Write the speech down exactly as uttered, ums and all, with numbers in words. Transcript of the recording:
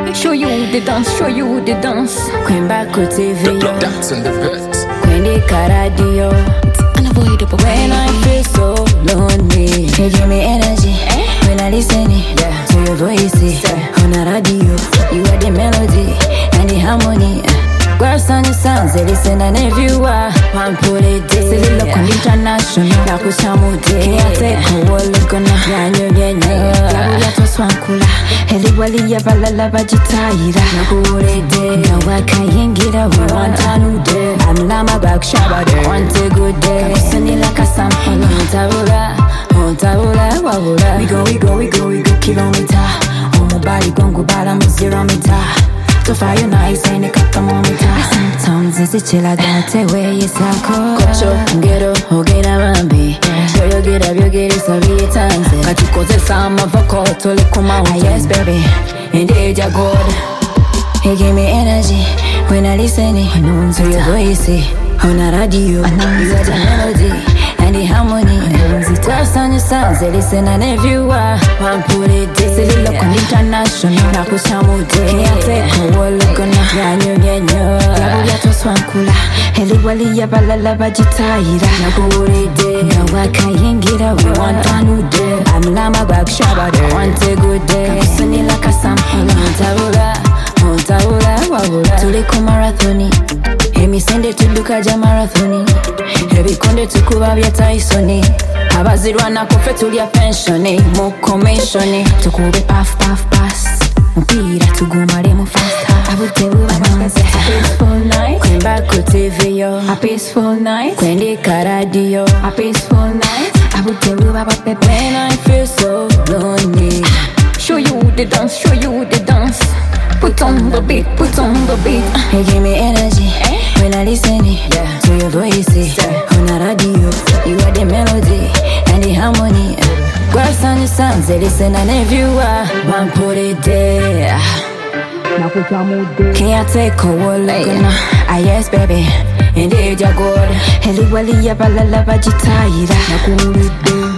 Show you the dance, show you the dance. Kwemba ku T V yo, That's in the best. kwendika radio. Unavoidable. When I feel so lonely, you give me energy. When I listen to your voice on the radio, you are the melody and the harmony. Girls on the sounds, they listen and everywhere. One put it day, say look on international. Like we shamude, can't take a wall look on a yanyo yanyo. Labuya to swankula, everybody yaba la la bajitaira. Put it day, now I can't get away. Want a new day, I'm lama back shabba day. Want a good day, sending like a sample. Montabula, montabula, wabula. We go, we go, we go, we go kilometer. Oh my body gon' go bad, I'm a zero meter. So far you nice ain't a couple more meter. Sometimes it's a chill I don't take away your circle. Kocho, ngero, ogera bambi. Show you get up, you get it, so be it times. Kachikoze sama voko, tole kuma. Ah yes baby, indeed you're good. You give me energy when I listen to your voice on the radio. You are the melody and the harmony. Toss on your sounds, they listen and everywhere. One put it day, say look on international. Like we shamude, can't take a wall look on a yanyo yanyo. Labuya to swankula, everybody yaba la la bajitaira. Now put it day, now I can't get away. Want a new day, I'm lama back shabba day. Want a good day, sunny like a sample. Montabula, montabula, wabula. Tuliko marathoni, emi sende tudukaja marathoni. Ebikonde tukuba bya Tysoni. Abazirwana kofe tulya pensioni. Mu commissioni tukube puff puff pass. Mpira tugumale mu fast. Abute bubanze. A peaceful night. Kwemba ku T V yo. A peaceful night. Kwendika radio. A peaceful night. Abute bubaba pepe. When I feel so lonely, Show you the dance, show you the dance. Put on the beat, put on the beat. you give me energy when I listen to your voice on the radio. You are the melody and the harmony. Girls on the sounds, they listen and everywhere. One put it there. Can't take a wall like a ah yes baby, indeed you're good. Everybody yaba la la bajitaira.